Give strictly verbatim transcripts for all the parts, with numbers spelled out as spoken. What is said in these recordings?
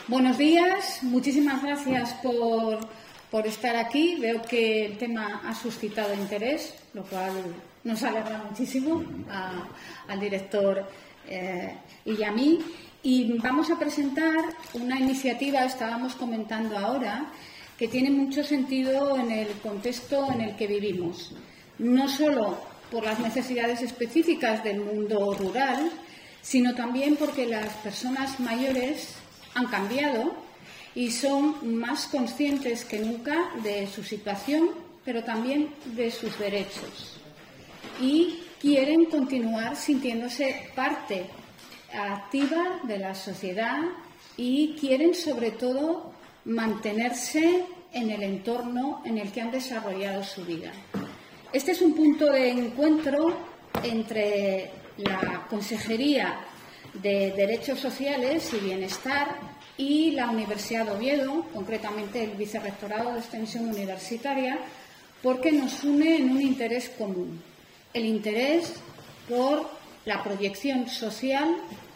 Buenos días, muchísimas gracias por, por estar aquí. Veo que el tema ha suscitado interés, lo cual nos alegra muchísimo a, al director eh, y a mí. Y vamos a presentar una iniciativa, estábamos comentando ahora, que tiene mucho sentido en el contexto en el que vivimos. No solo por las necesidades específicas del mundo rural, sino también porque las personas mayores han cambiado y son más conscientes que nunca de su situación, pero también de sus derechos. Y quieren continuar sintiéndose parte activa de la sociedad y quieren, sobre todo, mantenerse en el entorno en el que han desarrollado su vida. Este es un punto de encuentro entre la Consejería de Derechos Sociales y Bienestar y la Universidad de Oviedo, concretamente el Vicerrectorado de Extensión Universitaria, porque nos une en un interés común, el interés por la proyección social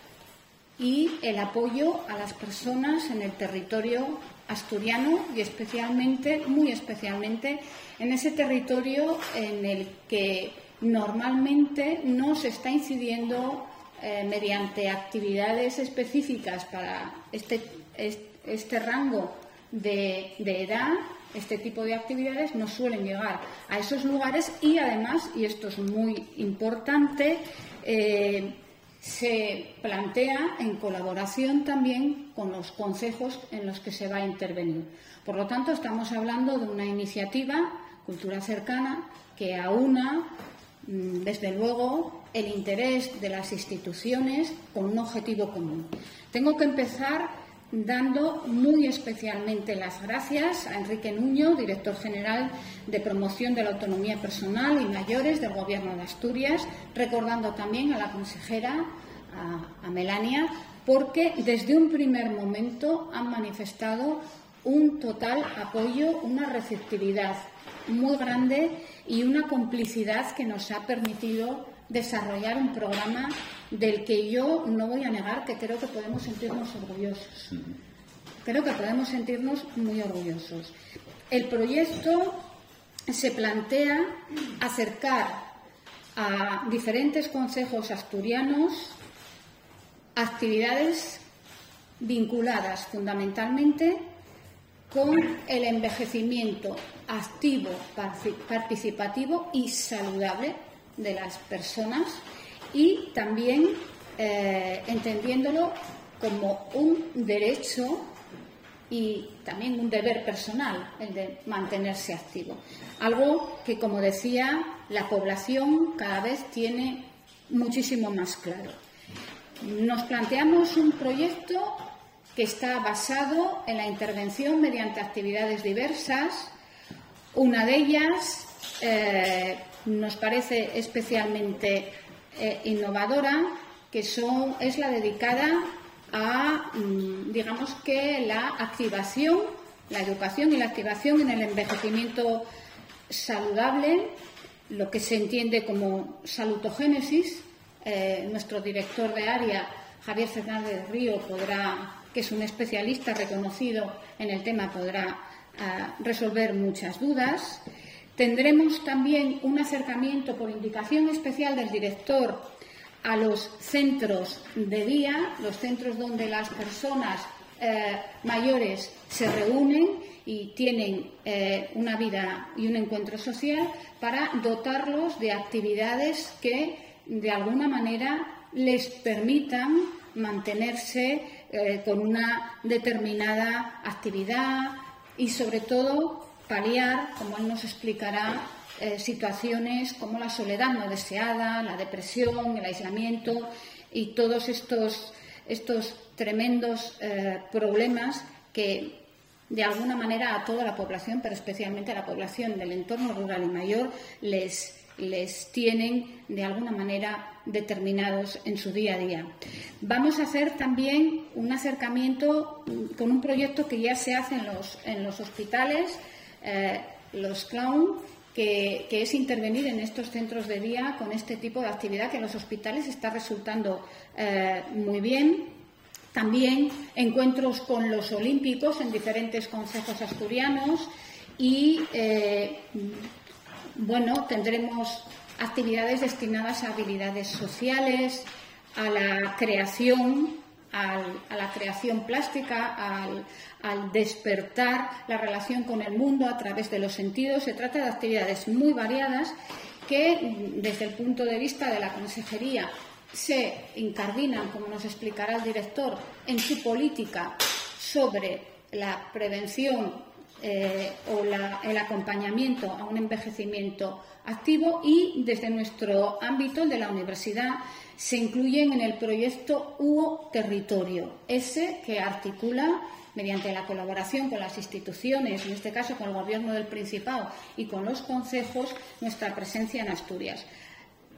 y el apoyo a las personas en el territorio asturiano y especialmente, muy especialmente, en ese territorio en el que normalmente no se está incidiendo eh, mediante actividades específicas para este, este, este rango de, de edad. Este tipo de actividades no suelen llegar a esos lugares y, además, y esto es muy importante, eh, se plantea en colaboración también con los concejos en los que se va a intervenir. Por lo tanto, estamos hablando de una iniciativa, Cultura Cercana, que aúna, desde luego, el interés de las instituciones con un objetivo común. Tengo que empezar dando muy especialmente las gracias a Enrique Nuño, director general de Promoción de la Autonomía Personal y Mayores del Gobierno de Asturias, recordando también a la consejera, a, a Melania, porque desde un primer momento han manifestado un total apoyo, una receptividad muy grande y una complicidad que nos ha permitido desarrollar un programa del que yo no voy a negar que creo que podemos sentirnos orgullosos. Creo que podemos sentirnos muy orgullosos. El proyecto se plantea acercar a diferentes concejos asturianos actividades vinculadas fundamentalmente con el envejecimiento activo, participativo y saludable de las personas y también eh, entendiéndolo como un derecho y también un deber personal, el de mantenerse activo. Algo que, como decía, la población cada vez tiene muchísimo más claro. Nos planteamos un proyecto que está basado en la intervención mediante actividades diversas. Una de ellas eh, nos parece especialmente eh, innovadora, que son, es la dedicada a, digamos que, la activación, la educación y la activación en el envejecimiento saludable, lo que se entiende como salutogénesis. Eh, nuestro director de área, Javier Fernández Río, podrá, que es un especialista reconocido en el tema, podrá uh, resolver muchas dudas. Tendremos también un acercamiento por indicación especial del director a los centros de día, los centros donde las personas eh, mayores se reúnen y tienen eh, una vida y un encuentro social, para dotarlos de actividades que de alguna manera les permitan mantenerse eh, con una determinada actividad y, sobre todo, paliar, como él nos explicará, eh, situaciones como la soledad no deseada, la depresión, el aislamiento y todos estos, estos tremendos eh, problemas que, de alguna manera, a toda la población, pero especialmente a la población del entorno rural y mayor, les les tienen de alguna manera determinados en su día a día. Vamos a hacer también un acercamiento con un proyecto que ya se hace en los, en los hospitales, eh, los clown, que, que es intervenir en estos centros de día con este tipo de actividad que en los hospitales está resultando eh, muy bien. También encuentros con los olímpicos en diferentes concejos asturianos y, eh, bueno, tendremos actividades destinadas a habilidades sociales, a la creación, al, a la creación plástica, al, al despertar la relación con el mundo a través de los sentidos. Se trata de actividades muy variadas que, desde el punto de vista de la consejería, se incardinan, como nos explicará el director, en su política sobre la prevención eh, o la, el acompañamiento a un envejecimiento activo, y desde nuestro ámbito, el de la universidad, se incluyen en el proyecto U O Territorio, ese que articula, mediante la colaboración con las instituciones, en este caso con el Gobierno del Principado y con los concejos, nuestra presencia en Asturias.